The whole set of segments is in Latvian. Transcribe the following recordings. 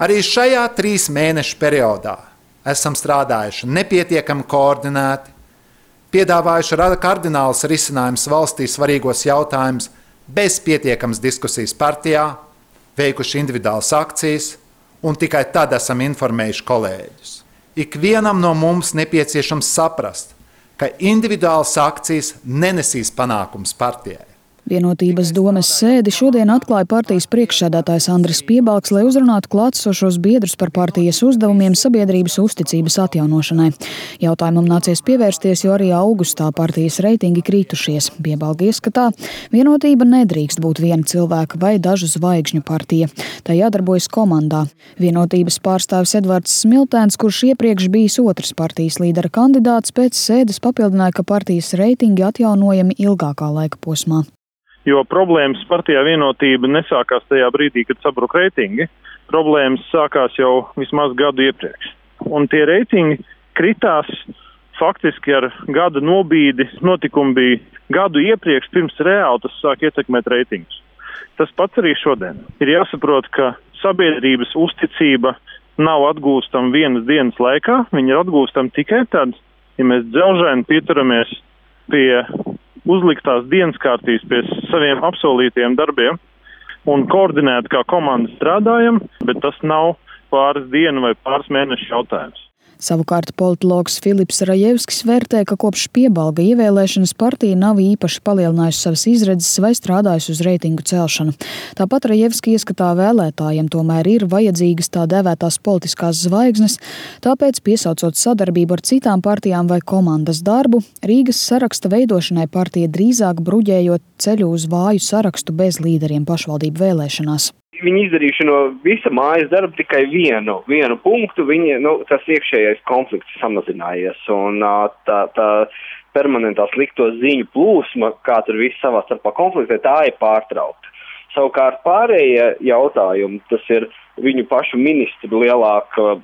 Arī šajā 3 mēnešu periodā esam strādājuši nepietiekami koordinēti, piedāvājuši kardinālus risinājumus valstī svarīgos jautājumus bez pietiekamas diskusijas partijā, veikuši individuālas akcijas un tikai tad esam informējuši kolēģus. Ikvienam no mums nepieciešams saprast, ka individuālas akcijas nenesīs panākums partijai. Vienotības domes sēdi šodien atklāja partijas priekšsēdētājs Andris Piebalgs, lai uzrunātu klātesošos biedrus par partijas uzdevumiem sabiedrības uzticības atjaunošanai. Jautājumam nācies pievērsties, jo arī augustā partijas reitingi kritušies. Piebalgi ieskatā, Vienotība nedrīkst būt viena cilvēka vai dažu zvaigžņu partija. Tā jādarbojas komandā. Vienotības pārstāvis Edvards Smiltēns, kurš iepriekš bijis otrs partijas līdera kandidāts, pēc sēdes papildināja, ka partijas reitingi atjaunojami ilgākā laika posmā. Jo problēmas partijā Vienotība nesākās tajā brīdī, kad sabruka reitingi. Problēmas sākās jau vismaz gadu iepriekš. Un tie reitingi kritās faktiski ar gada nobīdi. Notikumi bija gadu iepriekš, pirms reāli tas sāk ietekmēt reitingus. Tas pats arī šodien. Ir jāsaprot, ka sabiedrības uzticība nav atgūstama vienas dienas laikā. Viņa ir atgūstama tikai tad, ja mēs dzelžaini pieturamies pie uzliktās dienas kārtības, pie saviem apsolītiem darbiem un koordinēt kā komanda strādājam, bet tas nav pāris dienu vai pāris mēnešu jautājums. Savukārt politologs Filips Rajevskis vērtē, ka kopš Piebalga ievēlēšanas partija nav īpaši palielinājusi savas izredzes vai strādājusi uz reitingu celšanu. Tāpat Rajevski ieskatā vēlētājiem tomēr ir vajadzīgas tā dēvētās politiskās zvaigznes, tāpēc piesaucot sadarbību ar citām partijām vai komandas darbu, Rīgas saraksta veidošanai partija drīzāk bruģējot ceļu uz vāju sarakstu bez līderiem pašvaldību vēlēšanās. Viņi izdarījuši no visa mājas darba tikai vienu punktu, tas iekšējais konflikts samazinājies un tā permanentā slikto ziņu plūsma, kā tur visi savā starpā konfliktē, tā ir pārtraukta. Savukārt pārējie jautājumi, tas ir viņu pašu ministru lielāka,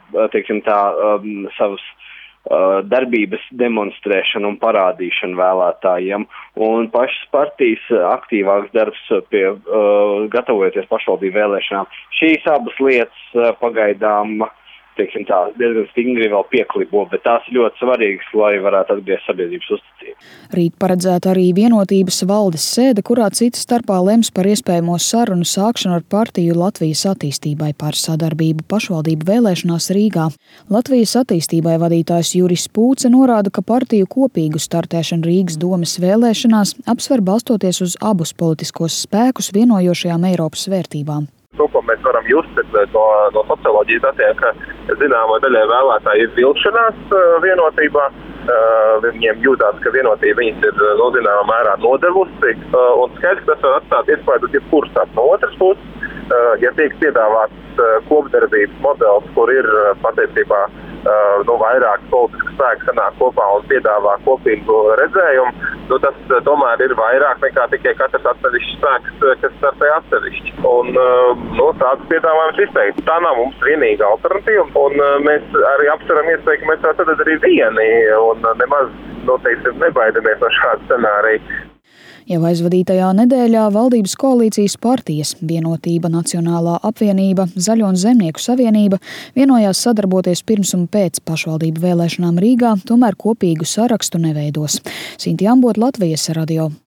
savas darbības demonstrēšana un parādīšana vēlētājiem un pašas partijas aktīvāks darbs pie gatavojoties pašvaldību vēlēšanām. Šīs abas lietas pagaidām diezgan stingri vēl pieklibo, bet tās ir ļoti svarīgas, lai varētu atgriezt sabiedrības uzticību. Rīt paredzēta arī Vienotības valdes sēde, kurā cita starpā lems par iespējamo sarunu sākšanu ar partiju Latvijas attīstībai par sadarbību pašvaldību vēlēšanās Rīgā. Latvijas attīstībai vadītājs Juris Pūce norāda, ka partiju kopīgu startēšanu Rīgas domes vēlēšanās apsver balstoties uz abus politiskos spēkus vienojošajām Eiropas vērtībām. To, ko mēs varam just no socioloģijas datiem, ka zināmā daļai vēlētāji ir vilšanās Vienotībā. Viņiem jūtās, ka Vienotība viņas ir zināmā mērā nodevusi. Un skaidrs, ka tas var atstāt iespēju uz jebkuras tās. No otras puses, ja tiek piedāvāts kopdarbības modelis, kur ir patiesībā vairāk politisku spēku sanāk kopā un piedāvā kopīgu redzējumu, tas tomēr ir vairāk nekā tikai katrs atsevišķs spēks, kas startē atsevišķi. Un tāds piedāvājums izteikti. Tā nav mums vienīga alternatīva, un mēs arī apsveram iespēju, ka mēs tā tad arī vieni, un nemaz, nebaidamies no šāda scenārija. Jau aizvadītajā nedēļā valdības koalīcijas partijas Vienotība, Nacionālā apvienība, Zaļo un Zemnieku savienība vienojās sadarboties pirms un pēc pašvaldību vēlēšanām Rīgā, tomēr kopīgu sarakstu neveidos. Sinti Ambot, Latvijas radio.